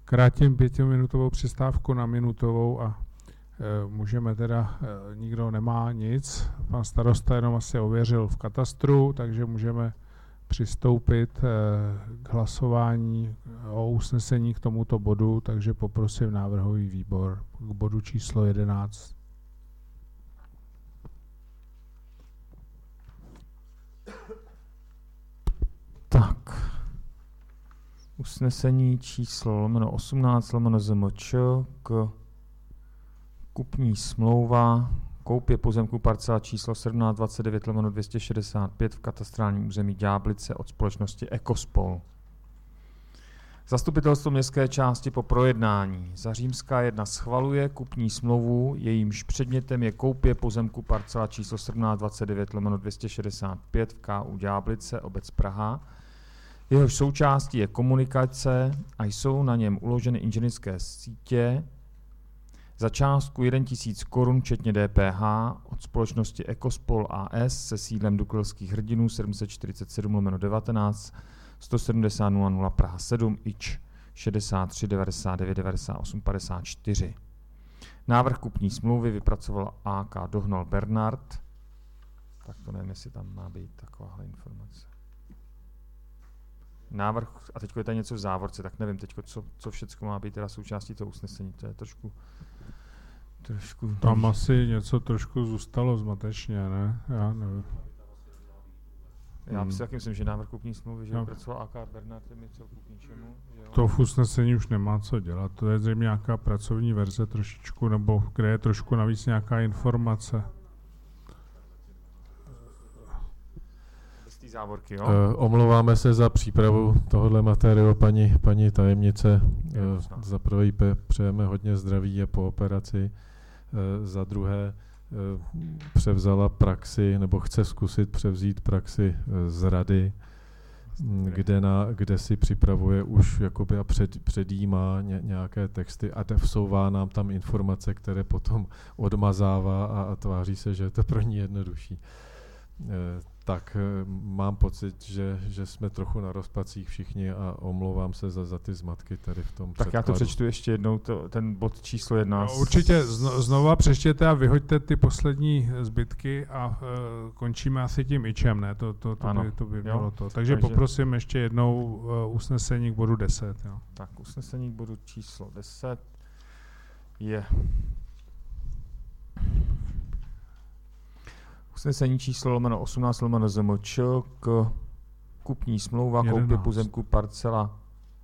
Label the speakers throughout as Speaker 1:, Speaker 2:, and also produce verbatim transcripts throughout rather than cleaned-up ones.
Speaker 1: Krátím pětiminutovou přestávku na minutovou a e, můžeme teda, e, nikdo nemá nic, pan starosta jenom asi ověřil v katastru, takže můžeme přistoupit e, k hlasování o usnesení k tomuto bodu, takže poprosím návrhový výbor k bodu číslo jedenáct.
Speaker 2: Tak. Usnesení číslo lomeno osmnáct lomeno Z M Č k kupní smlouva koupě pozemku parcela číslo sedmnáct dvacet devět lomeno dvě stě šedesát pět v katastrálním území Ďáblice od společnosti Ekospol. Zastupitelstvo městské části po projednání za římská jedna schvaluje kupní smlouvu, jejímž předmětem je koupě pozemku parcela číslo sedmnáct dvacet devět lomeno dvě stě šedesát pět v K U Ďáblice, obec Praha. Jehož součástí je komunikace a jsou na něm uloženy inženýrské sítě za částku tisíc korun včetně D P H od společnosti Ekospol A S se sídlem Dukleovských hrdinů sedm set čtyřicet sedm lomeno devatenáct sto sedmdesát nula nula Praha sedm I Č šedesát tři devadesát devět devadesát osm padesát čtyři. Návrh kupní smlouvy vypracoval A K Dohnal Bernard. Tak to nevím, jestli tam má být takováhle informace. Návrh, a teď je tady něco v závorce, tak nevím teď, co, co všechno má být teda součástí toho usnesení. To je trošku... trošku
Speaker 1: tam nevím. Asi něco trošku zůstalo zmatečně, ne? Já nevím.
Speaker 2: Já hmm. si taky myslím, že návrh kupní smlouvy, že no. vypracoval A K Bernard, je mi celku k ničemu. Jo.
Speaker 1: To v usnesení už nemá co dělat. To je zřejmě nějaká pracovní verze trošičku, nebo kde je trošku navíc nějaká informace.
Speaker 2: Závorky, jo?
Speaker 3: Uh, omlouváme se za přípravu tohohle materiálu paní, paní tajemnice. Uh, za prvé přejeme hodně zdraví a po operaci. Uh, za druhé uh, převzala praxi, nebo chce zkusit převzít praxi uh, z rady, kde, na, kde si připravuje už jakoby a před, předjímá ně, nějaké texty a vsouvá nám tam informace, které potom odmazává a, a tváří se, že je to pro ní jednodušší. Uh, tak mám pocit, že, že jsme trochu na rozpacích všichni a omlouvám se za, za ty zmatky tady v tom
Speaker 2: Tak
Speaker 3: předkladu.
Speaker 2: Já to přečtu ještě jednou, to, ten bod číslo jedna.
Speaker 1: No, určitě zno, znova přečtěte a vyhoďte ty poslední zbytky a uh, končíme asi tím ičem, ne? To, to, to, by, to by bylo to. Takže, Takže poprosím ještě jednou uh, usnesení k bodu deset. Jo.
Speaker 2: Tak usnesení k bodu číslo deset je... Usnesení číslo lomeno osmnáct lomeno Z M Č k kupní smlouva koupě pozemku parcela.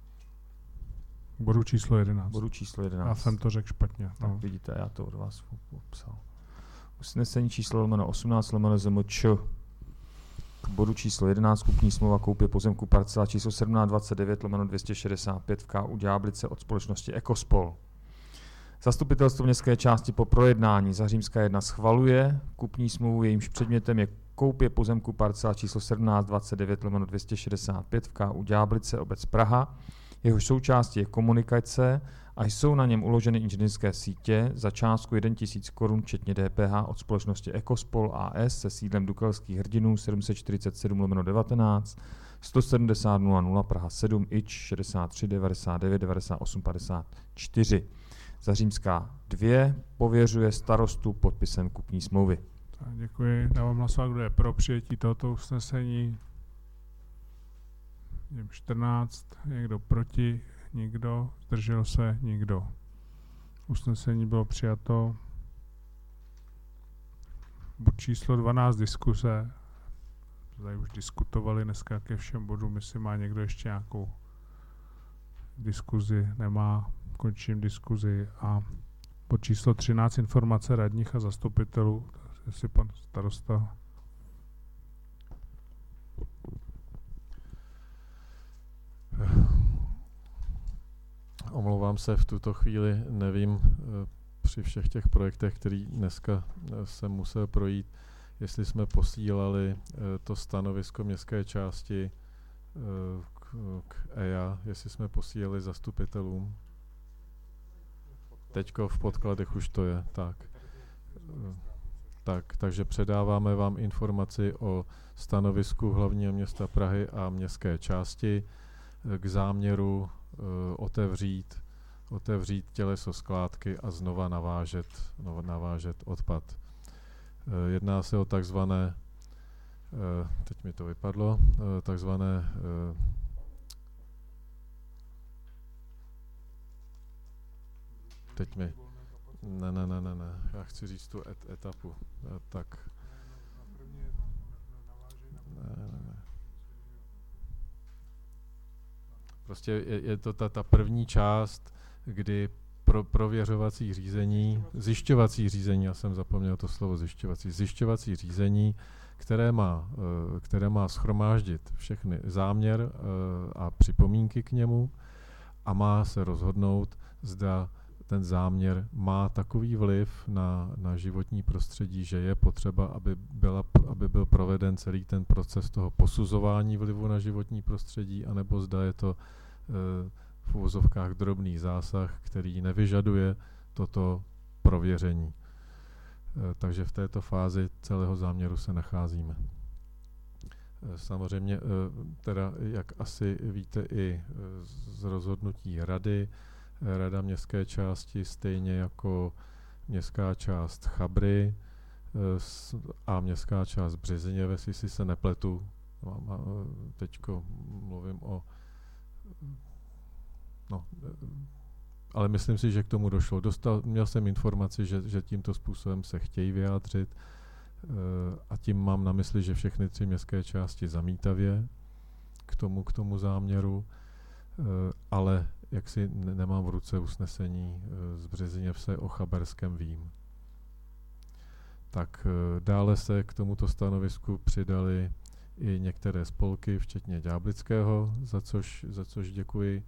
Speaker 1: Bodu číslo jedenáct.
Speaker 2: Bodu číslo jedenáct.
Speaker 1: Já jsem to řekl špatně.
Speaker 2: Tak no. Vidíte, já to od vás popsal. Usnesení číslo lomeno osmnáct lomeno Z M Č k bodu číslo jedenáct kupní smlouva koupě pozemku parcela číslo sedmnáct dvacet devět lomeno dvě stě šedesát pět v K U Ďáblice od společnosti Ekospol. Zastupitelstvo městské části po projednání za římská jedna schvaluje kupní smlouvu, jejímž předmětem je koupě pozemku parcela číslo sedmnáct dvacet devět lomeno dvě stě šedesát pět v K U Ďáblice, obec Praha. Jehož součástí je komunikace a jsou na něm uloženy inženýrské sítě za částku tisíc korun včetně D P H od společnosti Ekospol A S se sídlem Dukleovských hrdinů sedm set čtyřicet sedm lomeno devatenáct sto sedmdesát nula nula Praha sedm I Č šedesát tři devadesát devět devadesát osm padesát čtyři. Za římská dvě pověřuje starostu podpisem kupní smlouvy.
Speaker 1: Tak, děkuji. Dávám hlasovat, kdo je pro přijetí tohoto usnesení. čtrnáct, někdo proti, nikdo, zdržel se, nikdo. Usnesení bylo přijato. Bod číslo dvanáct, diskuse. Tady už diskutovali dneska ke všem bodům, jestli má někdo ještě nějakou diskuzi, nemá. Končím diskuzi a bod číslo třináct, informace radních a zastupitelů, jestli pan starosta.
Speaker 3: Omlouvám se, v tuto chvíli nevím při všech těch projektech, který dneska jsem musel projít, jestli jsme posílali to stanovisko městské části k, k E I A, jestli jsme posílali zastupitelům. Teďko v podkladech už to je, tak. tak. Takže předáváme vám informaci o stanovisku hlavního města Prahy a městské části k záměru uh, otevřít otevřít těleso skládky a znova navážet, navážet odpad. Jedná se o takzvané, teď mi to vypadlo, takzvané teď mi, ne, ne, ne, ne, ne, já chci říct tu et, etapu, tak, ne, ne, ne. Prostě je, je to ta, ta první část, kdy pro prověřovací řízení, zjišťovací řízení, já jsem zapomněl to slovo zjišťovací, zjišťovací řízení, které má, které má shromáždit všechny záměr a připomínky k němu a má se rozhodnout, zda ten záměr má takový vliv na, na životní prostředí, že je potřeba, aby, byla, aby byl proveden celý ten proces toho posuzování vlivu na životní prostředí, anebo zda je to e, v uvozovkách drobný zásah, který nevyžaduje toto prověření. E, takže v této fázi celého záměru se nacházíme. E, samozřejmě, e, teda, jak asi víte i z rozhodnutí rady, Rada městské části, stejně jako městská část Chabry a městská část Březiněves, jestli se nepletu, teďko mluvím o, no, ale myslím si, že k tomu došlo. Dostal, měl jsem informaci, že, že tímto způsobem se chtějí vyjádřit a tím mám na mysli, že všechny tři městské části zamítavě k tomu, k tomu záměru, ale jak si nemám v ruce usnesení z Březiněvse, o Chaberském vím. Tak dále se k tomuto stanovisku přidali i některé spolky, včetně Ďáblického, za což, za což děkuji.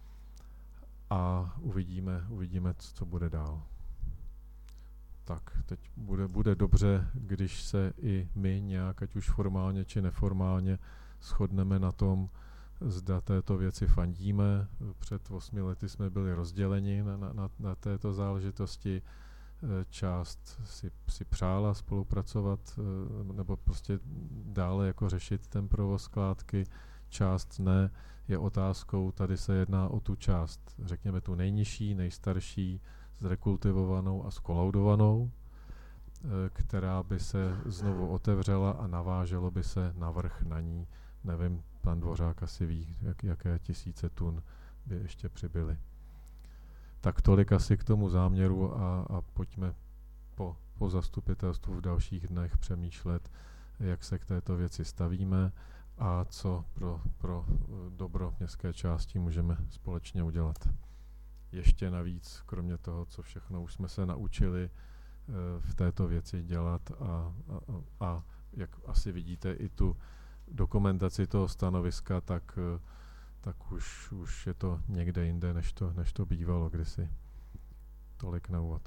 Speaker 3: A uvidíme, uvidíme, co bude dál. Tak, teď bude, bude dobře, když se i my nějak, ať už formálně či neformálně, shodneme na tom, zda této věci fandíme. Před osmi lety jsme byli rozděleni na, na, na této záležitosti. Část si, si přála spolupracovat nebo prostě dále jako řešit ten provoz skládky, část ne. Je otázkou, tady se jedná o tu část, řekněme tu nejnižší, nejstarší, zrekultivovanou a skolaudovanou, která by se znovu otevřela a naváželo by se navrch na ní. Nevím, pan Dvořák asi ví, jak, jaké tisíce tun by ještě přibyly. Tak tolik asi k tomu záměru a, a pojďme po, po zastupitelstvu v dalších dnech přemýšlet, jak se k této věci stavíme a co pro, pro dobro městské části můžeme společně udělat. Ještě navíc, kromě toho, co všechno už jsme se naučili v této věci dělat a, a, a jak asi vidíte i tu dokumentaci toho stanoviska, tak, tak už, už je to někde jinde, než to, než to bývalo kdysi. Tolik na úvod.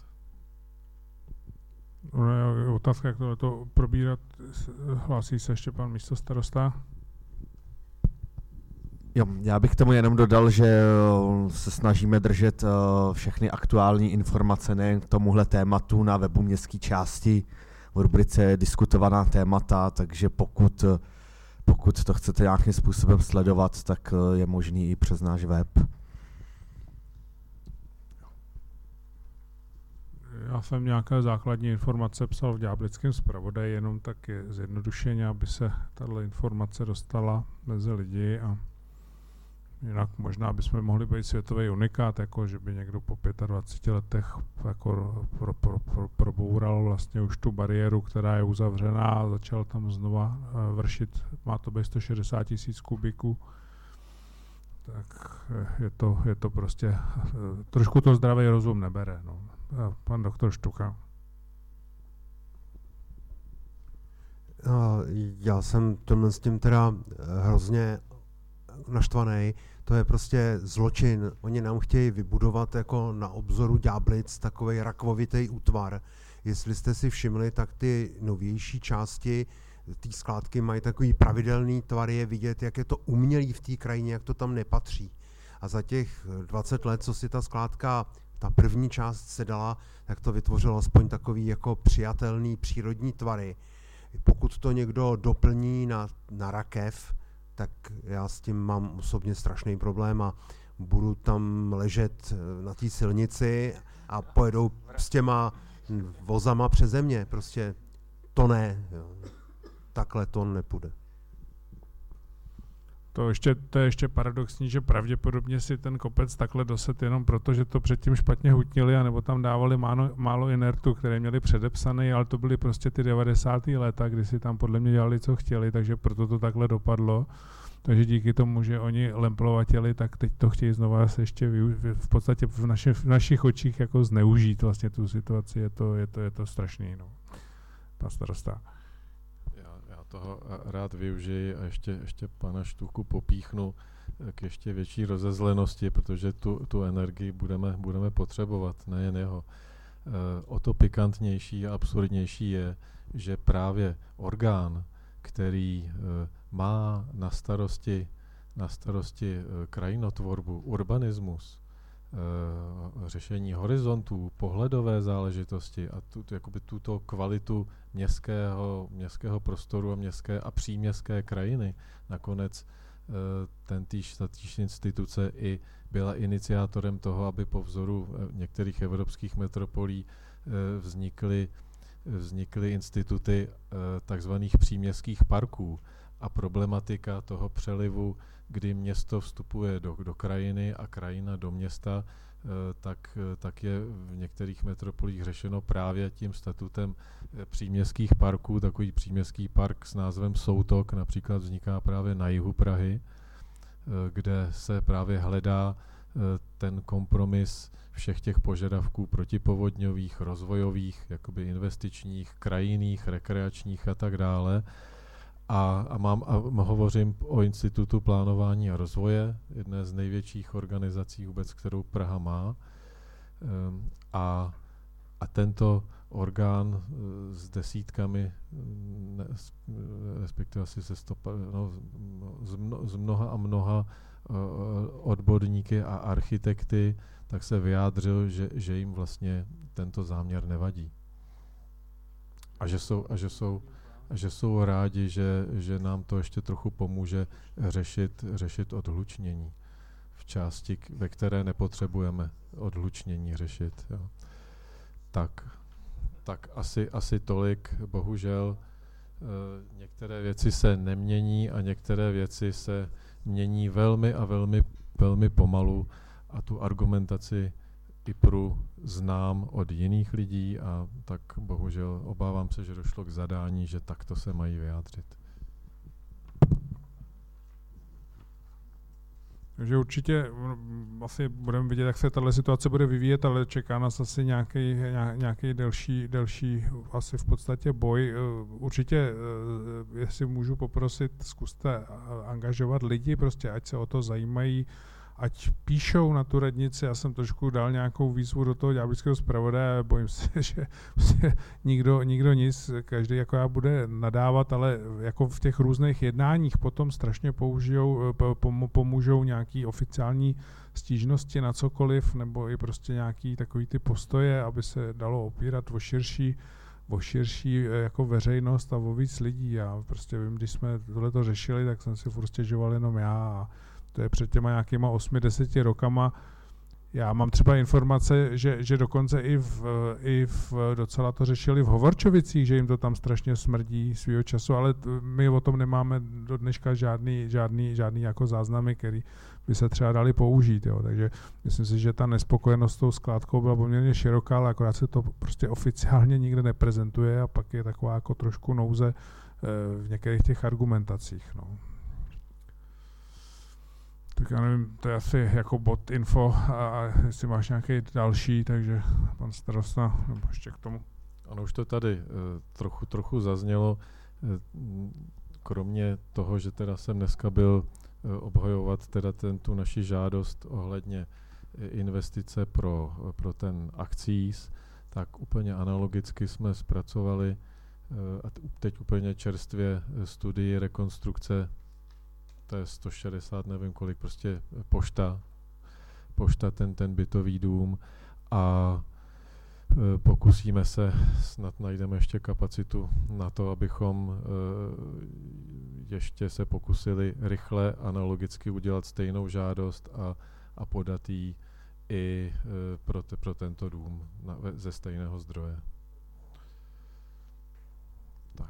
Speaker 1: No, otázka, jak to, to probírat, hlásí se ještě pan místostarosta?
Speaker 4: Jo, já bych k tomu jenom dodal, že se snažíme držet všechny aktuální informace nejen k tomuhle tématu na webu městské části v rubrice diskutovaná témata, takže pokud, pokud to chcete nějakým způsobem sledovat, tak je možný i přes náš web.
Speaker 1: Já jsem nějaké základní informace psal v Ďáblickém zpravodaji, jenom tak je zjednodušeně, aby se tato informace dostala mezi lidi a jinak možná bychom mohli být světový unikát, jako že by někdo po dvaceti pěti letech jako pro, pro, pro, proboural vlastně už tu bariéru, která je uzavřená a začal tam znova vršit, má to být sto šedesát tisíc kubíků, tak je to, je to prostě, trošku to zdravý rozum nebere. No. Pan doktor Štucha.
Speaker 5: Já jsem tomhle s tím teda hrozně naštvaný. To je prostě zločin. Oni nám chtějí vybudovat jako na obzoru Ďáblic takovej rakvovitý útvar. Jestli jste si všimli, tak ty novější části té skládky mají takový pravidelný tvar, je vidět, jak je to umělý v té krajině, jak to tam nepatří. A za těch dvacet let, co si ta skládka, ta první část se dala, tak to vytvořilo aspoň takový jako přijatelný přírodní tvary. Pokud to někdo doplní na, na rakev, tak já s tím mám osobně strašný problém a budu tam ležet na té silnici a pojedou s těma vozama přeze mě. Prostě to ne. Jo. Takhle to nepůjde.
Speaker 1: To, ještě, to je ještě paradoxní, že pravděpodobně si ten kopec takhle doset jenom proto, že to předtím špatně hutnili, anebo tam dávali málo, málo inertu, které měli předepsaný, ale to byly prostě ty devadesátá léta, kdy si tam podle mě dělali, co chtěli, takže proto to takhle dopadlo. Takže díky tomu, že oni lemplovatěli, tak teď to chtějí znova se ještě využít, v podstatě v, naši, v našich očích jako zneužít vlastně tu situaci, je to, je to, je to strašný. No. Pan starosta.
Speaker 3: Toho rád využiji a ještě, ještě pana Štuchu popíchnu k ještě větší rozezlenosti, protože tu, tu energii budeme, budeme potřebovat, nejen jeho. E, o to pikantnější a absurdnější je, že právě orgán, který e, má na starosti, na starosti e, krajinotvorbu, urbanismus, e, řešení horizontů, pohledové záležitosti a tu, jakoby tuto kvalitu městského, městského prostoru a městské a příměstské krajiny. Nakonec e, ten týž, ta týž instituce i byla iniciátorem toho, aby po vzoru některých evropských metropolí e, vznikly, vznikly instituty e, takzvaných příměstských parků a problematika toho přelivu, kdy město vstupuje do, do krajiny a krajina do města, tak, tak je v některých metropolích řešeno právě tím statutem příměstských parků. Takový příměstský park s názvem Soutok například vzniká právě na jihu Prahy, kde se právě hledá ten kompromis všech těch požadavků protipovodňových, rozvojových, jakoby investičních, krajinných, rekreačních a tak dále. A, a, mám, a hovořím o Institutu plánování a rozvoje, jedné z největších organizací vůbec, kterou Praha má. Um, a, a tento orgán uh, s desítkami, ne, respektive asi se stopa, no, z, mno, z mnoha a mnoha uh, odborníky a architekty, tak se vyjádřil, že, že jim vlastně tento záměr nevadí. A že jsou, a že jsou že jsou rádi, že, že nám to ještě trochu pomůže řešit, řešit odhlučnění v části, ve které nepotřebujeme odhlučnění řešit. Jo. Tak, tak asi, asi tolik. Bohužel e, některé věci se nemění a některé věci se mění velmi a velmi, velmi pomalu a tu argumentaci IPRu znám od jiných lidí a tak bohužel obávám se, že došlo k zadání, že takto se mají vyjádřit.
Speaker 1: Takže určitě asi budeme vidět, jak se tato situace bude vyvíjet, ale čeká nás asi nějaký, nějaký delší, delší asi v podstatě boj. Určitě, jestli můžu poprosit, zkuste angažovat lidi, prostě ať se o to zajímají, ať píšou na tu radnici. Já jsem trošku dal nějakou výzvu do toho ďáblického zpravodaje, bojím se, že prostě nikdo, nikdo nic, každý jako já bude nadávat, ale jako v těch různých jednáních potom strašně použijou, pomůžou nějaký oficiální stížnosti na cokoliv, nebo i prostě nějaký takový ty postoje, aby se dalo opírat o širší, o širší jako veřejnost a o víc lidí. Já prostě vím, když jsme tohleto řešili, tak jsem si furt stěžoval jenom já a to je před těma nějakýma osmi, deseti rokama. Já mám třeba informace, že, že dokonce i v, i v docela to řešili v Hovorčovicích, že jim to tam strašně smrdí svýho času, ale t, my o tom nemáme do dneška žádný, žádný, žádný jako záznamy, který by se třeba dali použít. Jo. Takže myslím si, že ta nespokojenost s tou skládkou byla poměrně široká, ale akorát se to prostě oficiálně nikde neprezentuje a pak je taková jako trošku nouze e, v některých těch argumentacích. No. Tak já nevím, to je asi jako bod info a, a jestli máš nějaký další, takže pan starosta, nebo ještě k tomu.
Speaker 3: Ano, už to tady uh, trochu, trochu zaznělo, uh, kromě toho, že teda jsem dneska byl uh, obhajovat teda ten, tu naši žádost ohledně investice pro, pro ten akcíz, tak úplně analogicky jsme zpracovali uh, a teď úplně čerstvě studii rekonstrukce, to je sto šedesát, nevím kolik, prostě pošta, pošta ten, ten bytový dům a e, pokusíme se, snad najdeme ještě kapacitu na to, abychom e, ještě se pokusili rychle analogicky udělat stejnou žádost a, a podat ji i pro, te, pro tento dům na, ze stejného zdroje. Tak.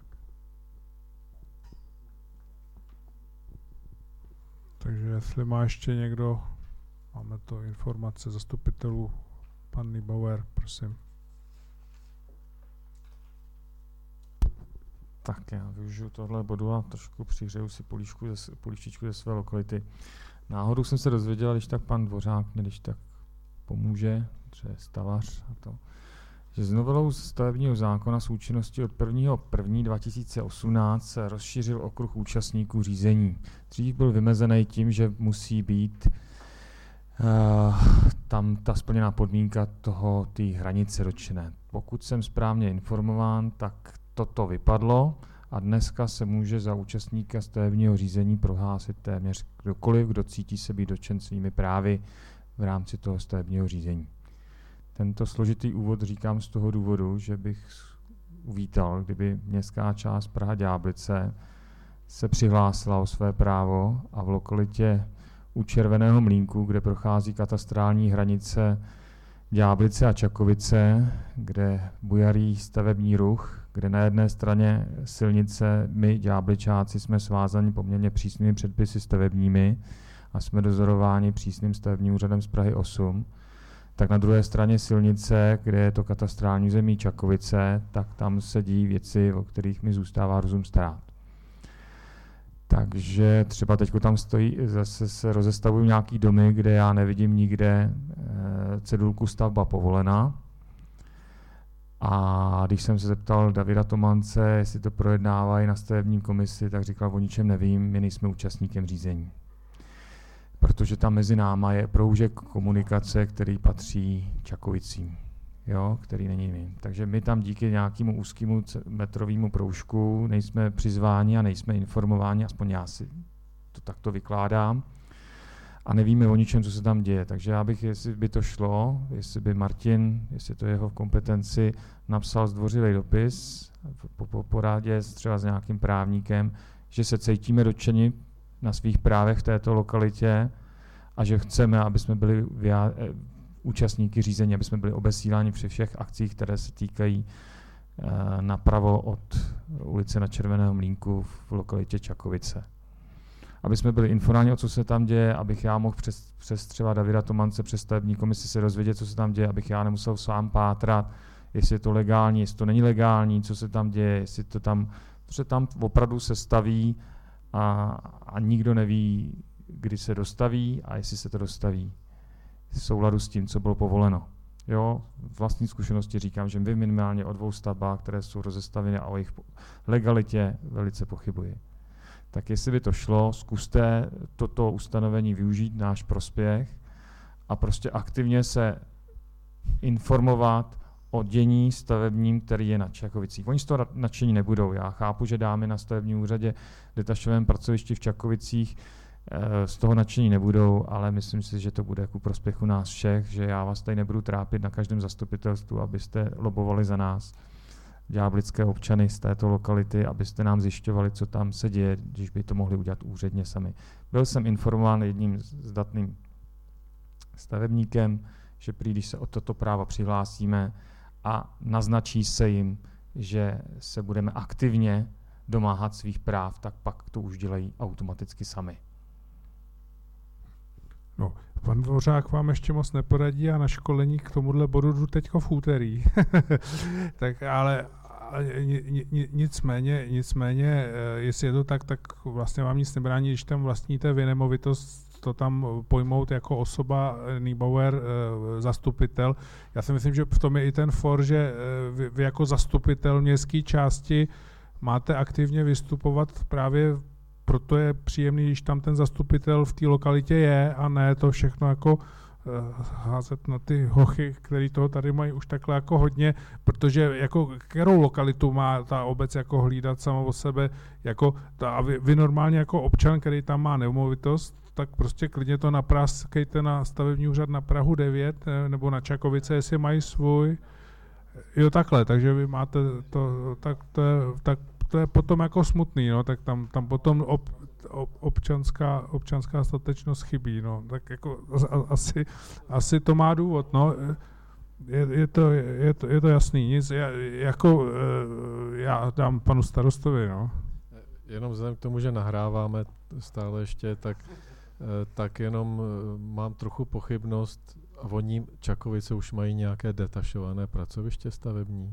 Speaker 1: Takže jestli má ještě někdo, máme to informace zastupitelů, pan Niebauer, prosím.
Speaker 2: Tak já využiju tohle bodu a trošku přihřeju si políčku ze, políštičku ze své lokality. Náhodou jsem se dozvěděl, když tak pan Dvořák mě když tak pomůže, třeba stavař a to, že s novelou stavebního zákona s účinností od prvního prvního dva tisíce osmnáct se rozšířil okruh účastníků řízení. Dřív byl vymezený tím, že musí být uh, tam ta splněná podmínka toho, té hranice dotčené. Pokud jsem správně informován, tak toto vypadlo a dneska se může za účastníka stavebního řízení prohlásit téměř kdokoliv, kdo cítí se být dotčen svými právy v rámci toho stavebního řízení. Tento složitý úvod říkám z toho důvodu, že bych uvítal, kdyby městská část Praha-Ďáblice se přihlásila o své právo a v lokalitě u Červeného mlýnku, kde prochází katastrální hranice Ďáblice a Čakovice, kde bujarí stavební ruch, kde na jedné straně silnice my, Ďábličáci, jsme svázáni poměrně přísnými předpisy stavebními a jsme dozorováni přísným stavebním úřadem z Prahy osm, tak na druhé straně silnice, kde je to katastrální území Čakovice, tak tam se dějí věci, o kterých mi zůstává rozum stát. Takže třeba teď tam stojí, zase se rozestavují nějaký domy, kde já nevidím nikde e, cedulku stavba povolená. A když jsem se zeptal Davida Tomance, jestli to projednávají na stavebním komisi, tak říkal, o ničem nevím, my nejsme účastníkem řízení. Protože tam mezi náma je proužek komunikace, který patří Čakovicím, jo, který není mým. Takže my tam díky nějakému úzkému metrovému proužku nejsme přizváni a nejsme informováni, aspoň já si to takto vykládám, a nevíme o ničem, co se tam děje. Takže já bych, jestli by to šlo, jestli by Martin, jestli to je jeho kompetenci, napsal zdvořilý dopis, po, po porádě třeba s nějakým právníkem, že se cítíme dotčeni na svých právech v této lokalitě a že chceme, aby jsme byli vyjá, účastníky řízení, aby jsme byli obesíláni při všech akcích, které se týkají uh, napravo od ulice na Červeného mlýnku v lokalitě Čakovice. Aby jsme byli informováni, o co se tam děje, abych já mohl přes, přes třeba Davida Tomance, přes stavební komisi se dozvědět, co se tam děje, abych já nemusel sám pátrat, jestli je to legální, jestli to není legální, co se tam děje, jestli to tam, protože tam opravdu se staví a, a nikdo neví, kdy se dostaví a jestli se to dostaví v souladu s tím, co bylo povoleno. Jo, v vlastní zkušenosti říkám, že vy minimálně o dvou stavbách, které jsou rozestavěny a o jejich legalitě velice pochybuji. Tak jestli by to šlo, zkuste toto ustanovení využít v náš prospěch a prostě aktivně se informovat o dění stavebním, který je na Čakovicích. Oni z toho nadšení nebudou. Já chápu, že dámy na stavebním úřadě v detašovém pracovišti v Čakovicích e, z toho nadšení nebudou, ale myslím si, že to bude ku prospěchu nás všech, že já vás tady nebudu trápit na každém zastupitelstvu, abyste lobovali za nás, ďáblické občany z této lokality, abyste nám zjišťovali, co tam se děje, když by to mohli udělat úředně sami. Byl jsem informován jedním zdatným stavebníkem, že prý, když se o toto právo přihlásíme a naznačí se jim, že se budeme aktivně domáhat svých práv, tak pak to už dělají automaticky sami.
Speaker 1: No, pan Dvořák vám ještě moc neporadí a na školení k tomuhle bodu jdu teďko v úterý. Tak ale nicméně, nicméně, jestli je to tak, tak vlastně vám nic nebrání, když tam vlastníte vy nemovitost, to tam pojmout jako osoba Niebauer, zastupitel. Já si myslím, že v tom je i ten for, že vy, vy jako zastupitel městské části máte aktivně vystupovat právě. Proto je příjemný, když tam ten zastupitel v té lokalitě je a ne to všechno jako uh, házet na ty hochy, který toho tady mají už takhle jako hodně, protože jako kterou lokalitu má ta obec jako hlídat sama o sebe, jako ta, a vy, vy normálně jako občan, který tam má nemovitost, tak prostě klidně to napráskejte na stavební úřad na Prahu devět nebo na Čakovice, jestli mají svůj. Jo, takhle, takže vy máte to, tak to je, tak to je potom jako smutný, no, tak tam, tam potom ob, občanská, občanská statečnost chybí. No. Tak jako asi, asi to má důvod. No. Je, je, to, je, to, je to jasný. Nic, já, jako, já dám panu starostovi. No.
Speaker 3: Jenom vzhledem k tomu, že nahráváme stále ještě, tak, tak jenom mám trochu pochybnost. Oni Čakovice už mají nějaké detašované pracoviště stavební?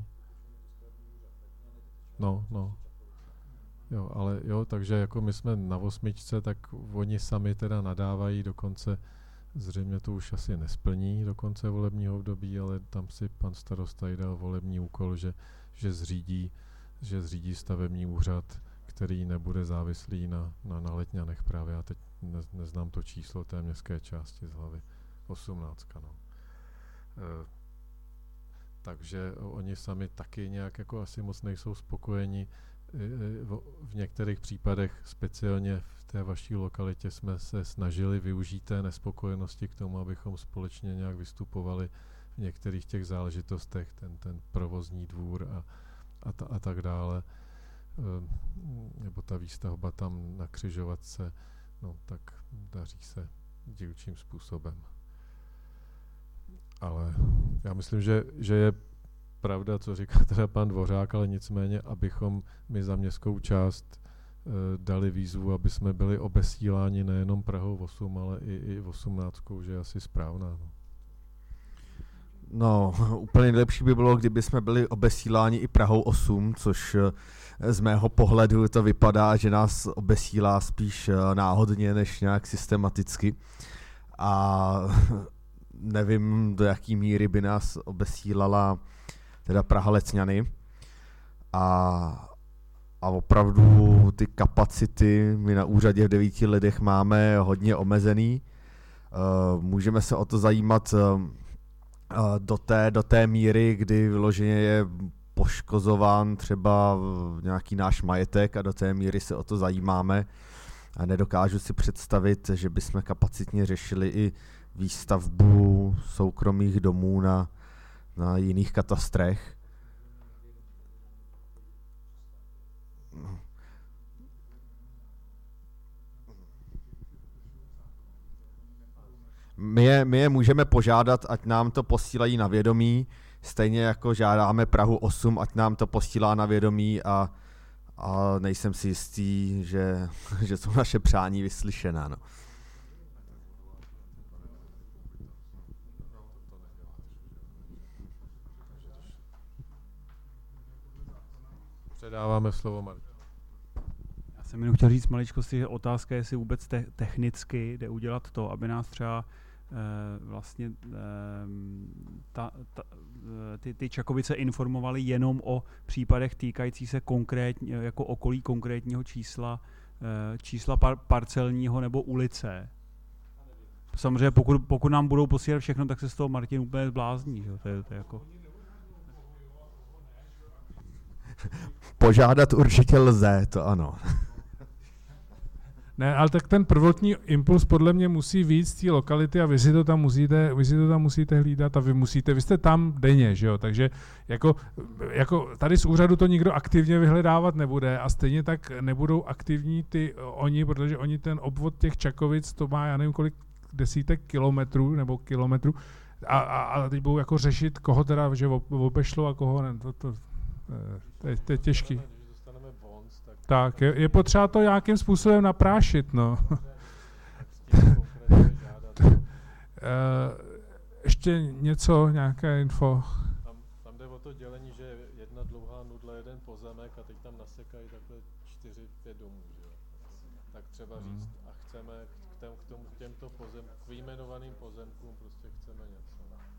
Speaker 3: No, no. Jo, ale jo, takže jako my jsme na osmičce, tak oni sami teda nadávají, dokonce zřejmě to už asi nesplní do konce volebního období, ale tam si pan starosta jí dal volební úkol, že, že, zřídí, že zřídí stavební úřad, který nebude závislý na, na, na Letňanech právě. Já teď ne, neznám to číslo té městské části z hlavy. osmnáctka, no. E, takže oni sami taky nějak jako asi moc nejsou spokojeni. V některých případech, speciálně v té vaší lokalitě, jsme se snažili využít té nespokojenosti k tomu, abychom společně nějak vystupovali v některých těch záležitostech, ten, ten provozní dvůr a, a, ta, a tak dále. Nebo ta výstavba tam na křižovatce, no tak daří se dílčím způsobem. Ale já myslím, že, že je pravda, co říká teda pan Dvořák, ale nicméně, abychom my za městskou část e, dali výzvu, aby jsme byli obesíláni nejenom Prahou osm, ale i, i osmnáctkou, že je asi správná. No.
Speaker 4: No, úplně nejlepší by bylo, kdyby jsme byli obesíláni i Prahou osm, což z mého pohledu to vypadá, že nás obesílá spíš náhodně, než nějak systematicky. A nevím, do jaký míry by nás obesílala teda Praha Letňany. A, a opravdu ty kapacity my na úřadě v devíti lidech máme hodně omezený. Uh, můžeme se o to zajímat uh, do té, do té míry, kdy vyloženě je poškozován třeba nějaký náš majetek a do té míry se o to zajímáme. A nedokážu si představit, že bychom kapacitně řešili i výstavbu soukromých domů na, na jiných katastrech. My je, my je můžeme požádat, ať nám to posílají na vědomí, stejně jako žádáme Prahu osm, ať nám to posílá na vědomí a, a nejsem si jistý, že, že jsou naše přání vyslyšená. No.
Speaker 3: Předáváme slovo Martinu.
Speaker 6: Já jsem jenom chtěl říct maličkosti, že otázka je, jestli vůbec te- technicky jde udělat to, aby nás třeba eh, vlastně eh, ta, ta, ty, ty Čakovice informovaly jenom o případech týkající se konkrétně, jako okolí konkrétního čísla, eh, čísla par- parcelního nebo ulice. Samozřejmě pokud, pokud nám budou posílat všechno, tak se z toho Martin úplně zblázní. Že? To je, to je jako...
Speaker 4: Požádat určitě lze, to ano.
Speaker 1: Ne, ale tak ten prvotní impuls podle mě musí víc z té lokality a vy si to tam musíte, vy si to tam musíte hlídat a vy musíte, vy jste tam denně, že jo, takže jako, jako tady z úřadu to nikdo aktivně vyhledávat nebude a stejně tak nebudou aktivní ty oni, protože oni ten obvod těch Čakovic, to má já nevím kolik desítek kilometrů nebo kilometrů a, a, a teď budou jako řešit, koho teda, že obešlo a koho ne, to, to, to, je, to je těžký. Tak, je, je potřeba to nějakým způsobem naprášit, no. Ještě něco, nějaké info?
Speaker 3: Tam, tam jde o to dělení, že je jedna dlouhá nudle, jeden pozemek a teď tam nasekají takhle čtyři, pět domů, že jo. Tak třeba říct, a chceme k, tém, k, tomu, k těmto pozem, k vyjmenovaným pozemkům prostě chceme něco.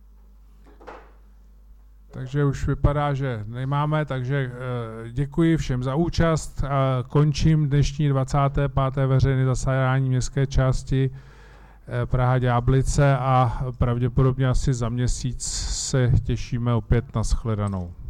Speaker 1: Takže už vypadá, že nemáme, takže děkuji všem za účast. Končím dnešní dvacáté páté veřejné zasedání městské části Praha Ďáblice a pravděpodobně asi za měsíc se těšíme opět na shledanou.